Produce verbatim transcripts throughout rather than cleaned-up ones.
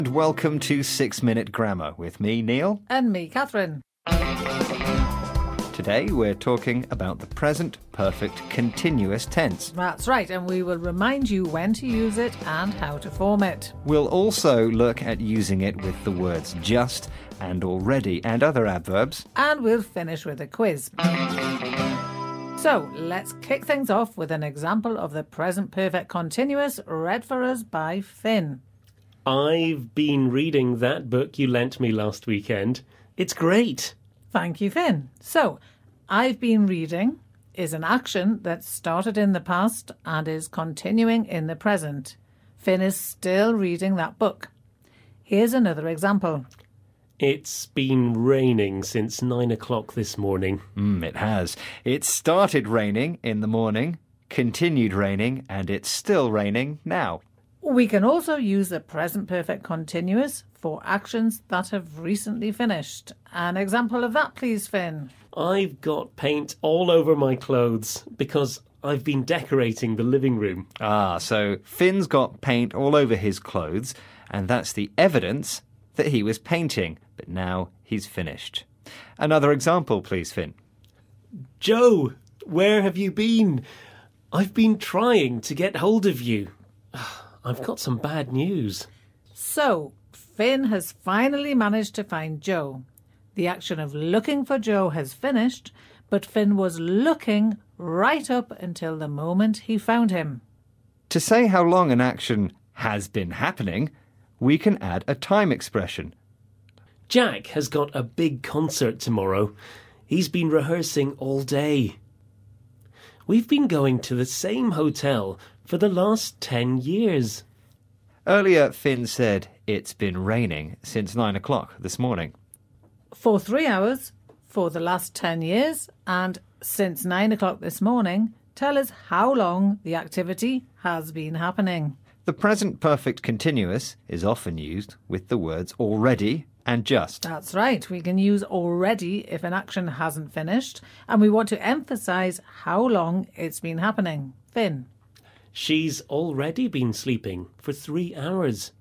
And welcome to Six Minute Grammar with me, Neil. And me, Catherine. Today we're talking about the present perfect continuous tense. That's right, and we will remind you when to use it and how to form it. We'll also look at using it with the words just and already and other adverbs. And we'll finish with a quiz. So, let's kick things off with an example of the present perfect continuous read for us by Finn. I've been reading that book you lent me last weekend. It's great. Thank you, Finn. So, I've been reading is an action that started in the past and is continuing in the present. Finn is still reading that book. Here's another example. It's been raining since nine o'clock this morning. Mm, it has. It started raining in the morning, continued raining, and it's still raining now. We can also use the present perfect continuous for actions that have recently finished. An example of that, please, Finn. I've got paint all over my clothes because I've been decorating the living room. Ah, so Finn's got paint all over his clothes, and that's the evidence that he was painting, but now he's finished. Another example, please, Finn. Joe, where have you been? I've been trying to get hold of you. I've got some bad news. So, Finn has finally managed to find Joe. The action of looking for Joe has finished, but Finn was looking right up until the moment he found him. To say how long an action has been happening, we can add a time expression. Jack has got a big concert tomorrow. He's been rehearsing all day. We've been going to the same hotel for the last ten years. Earlier, Finn said it's been raining since nine o'clock this morning. For three hours, for the last ten years, and since nine o'clock this morning, tell us how long the activity has been happening. The present perfect continuous is often used with the words already and just. That's right. We can use already if an action hasn't finished, and we want to emphasise how long it's been happening. Finn. She's already been sleeping for three hours.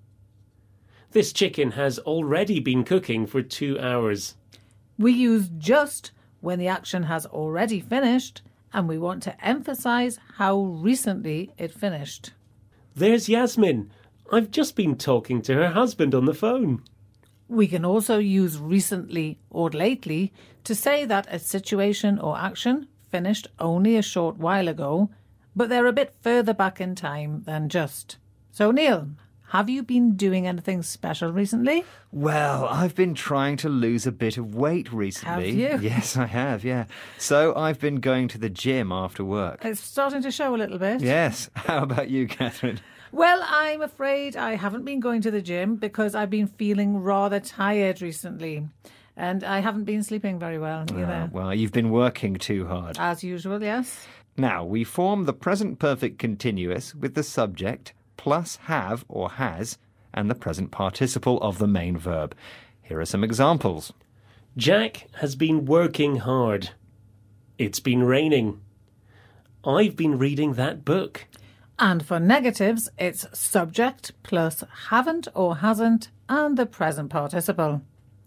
This chicken has already been cooking for two hours. We use just when the action has already finished, and we want to emphasise how recently it finished. There's Yasmin. I've just been talking to her husband on the phone. We can also use recently or lately to say that a situation or action finished only a short while ago, but they're a bit further back in time than just. So, Neil, have you been doing anything special recently? Well, I've been trying to lose a bit of weight recently. Have you? Yes, I have, yeah. So I've been going to the gym after work. It's starting to show a little bit. Yes. How about you, Catherine? Well, I'm afraid I haven't been going to the gym because I've been feeling rather tired recently. And I haven't been sleeping very well either. Oh, well, you've been working too hard. As usual, yes. Now, we form the present perfect continuous with the subject plus have or has and the present participle of the main verb. Here are some examples. Jack has been working hard. It's been raining. I've been reading that book. And for negatives, it's subject plus haven't or hasn't and the present participle.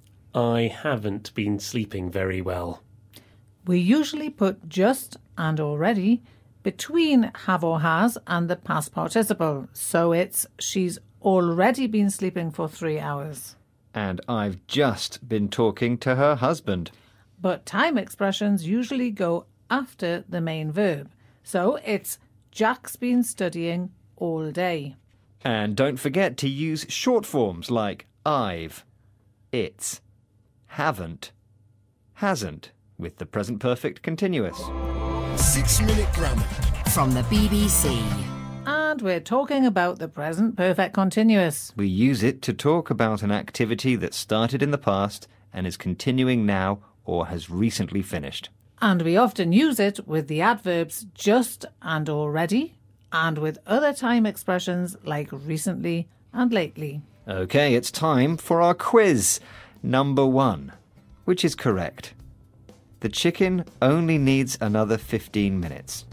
I haven't been sleeping very well. We usually put just and already between have or has and the past participle. So it's she's already been sleeping for three hours. And I've just been talking to her husband. But time expressions usually go after the main verb. So it's Jack's been studying all day. And don't forget to use short forms like I've, it's, haven't, hasn't with the present perfect continuous. Six Minute Grammar from the B B C. And we're talking about the present perfect continuous. We use it to talk about an activity that started in the past and is continuing now or has recently finished. And we often use it with the adverbs just and already, and with other time expressions like recently and lately. OK, it's time for our quiz. Number one. Which is correct? The chicken only needs another fifteen minutes.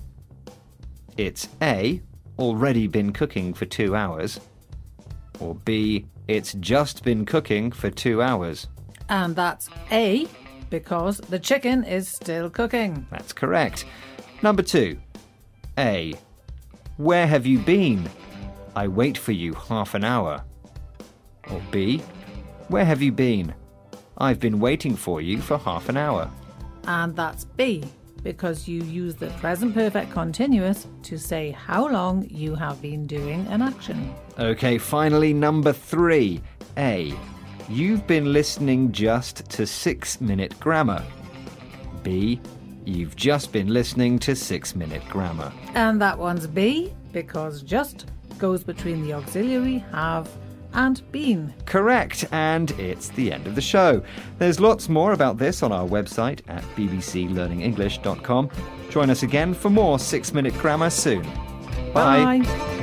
It's A, already been cooking for two hours, or B, It's just been cooking for two hours. And that's A, because the chicken is still cooking. That's correct. Number two. A. Where have you been? I wait for you half an hour. Or B. Where have you been? I've been waiting for you for half an hour. And that's B, because you use the present perfect continuous to say how long you have been doing an action. Okay, finally, number three. A. You've been listening just to six-minute grammar. B. You've just been listening to six-minute grammar. And that one's B, because just goes between the auxiliary have and been. Correct, and it's the end of the show. There's lots more about this on our website at b b c learning english dot com. Join us again for more six-minute grammar soon. Bye. Bye.